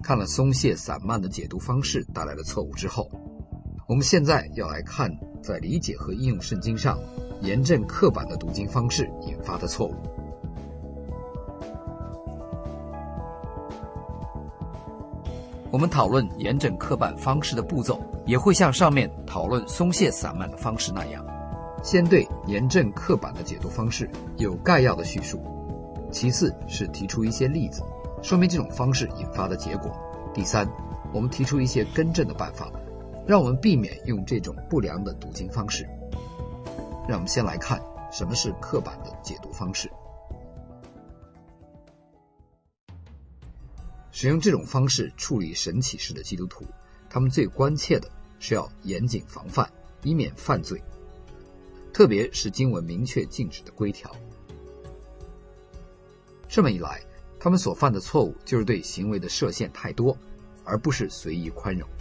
看了松懈散漫的解读方式带来的错误之后，我们现在要来看在理解和应用圣经上严正刻板的读经方式引发的错误。我们讨论严整刻板方式的步骤，也会像上面讨论松懈散漫的方式那样，先对严正刻板的解读方式有概要的叙述，其次是提出一些例子，说明这种方式引发的结果。第三，我们提出一些更正的办法，让我们避免用这种不良的读经方式。让我们先来看什么是刻板的解读方式。使用这种方式处理神启示的基督徒，他们最关切的是要严谨防范，以免犯罪，特别是经文明确禁止的规条。这么一来，他们所犯的错误就是对行为的设限太多，而不是随意宽容。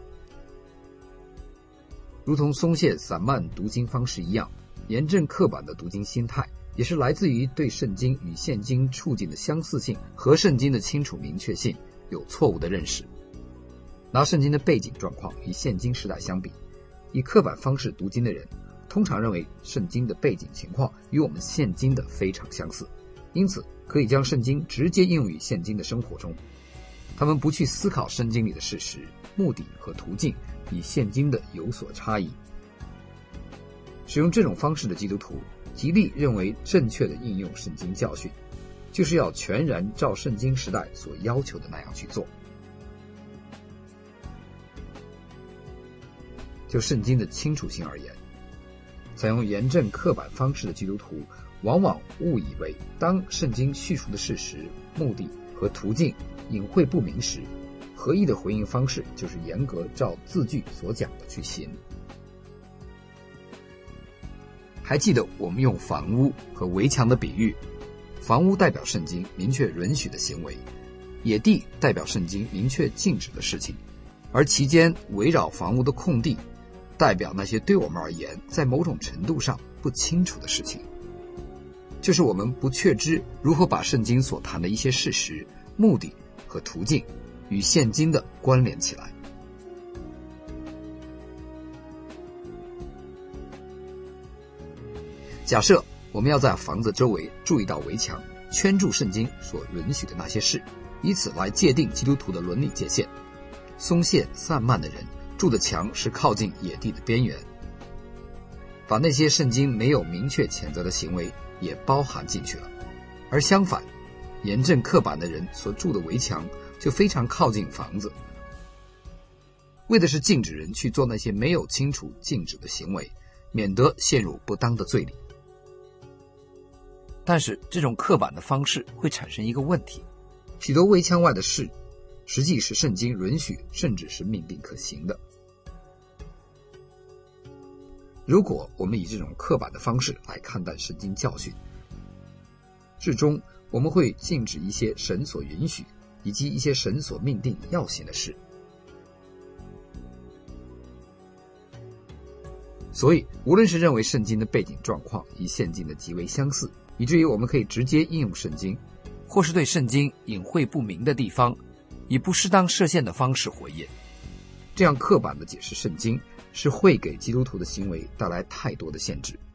如同松懈散漫读经方式一样，严正刻板的读经心态也是来自于对圣经与现今处境的相似性和圣经的清楚明确性有错误的认识。拿圣经的背景状况与现今时代相比，以刻板方式读经的人通常认为圣经的背景情况与我们现今的非常相似，因此可以将圣经直接应用于现今的生活中。他们不去思考圣经里的事实、目的和途径与现今的有所差异。使用这种方式的基督徒极力认为正确的应用圣经教训，就是要全然照圣经时代所要求的那样去做。就圣经的清楚性而言，采用严正刻板方式的基督徒往往误以为当圣经叙述的事实、目的和途径隐晦不明时，合意的回应方式就是严格照字句所讲的去行。还记得我们用房屋和围墙的比喻，房屋代表圣经明确允许的行为，野地代表圣经明确禁止的事情，而其间围绕房屋的空地代表那些对我们而言在某种程度上不清楚的事情，就是我们不确知如何把圣经所谈的一些事实、目的和途径与现今的关联起来。假设我们要在房子周围筑一道围墙，圈住圣经所允许的那些事，以此来界定基督徒的伦理界限。松懈散漫的人筑的墙是靠近野地的边缘，把那些圣经没有明确谴责的行为也包含进去了。而相反，严正刻板的人所筑的围墙就非常靠近房子，为的是禁止人去做那些没有清楚禁止的行为，免得陷入不当的罪里。但是这种刻板的方式会产生一个问题，许多围墙外的事实际是圣经允许甚至是命定可行的。如果我们以这种刻板的方式来看待圣经教训，至终我们会禁止一些神所允许以及一些神所命定要行的事。所以无论是认为圣经的背景状况与现今的极为相似，以至于我们可以直接应用圣经，或是对圣经隐晦不明的地方以不适当设限的方式回应，这样刻板的解释圣经是会给基督徒的行为带来太多的限制。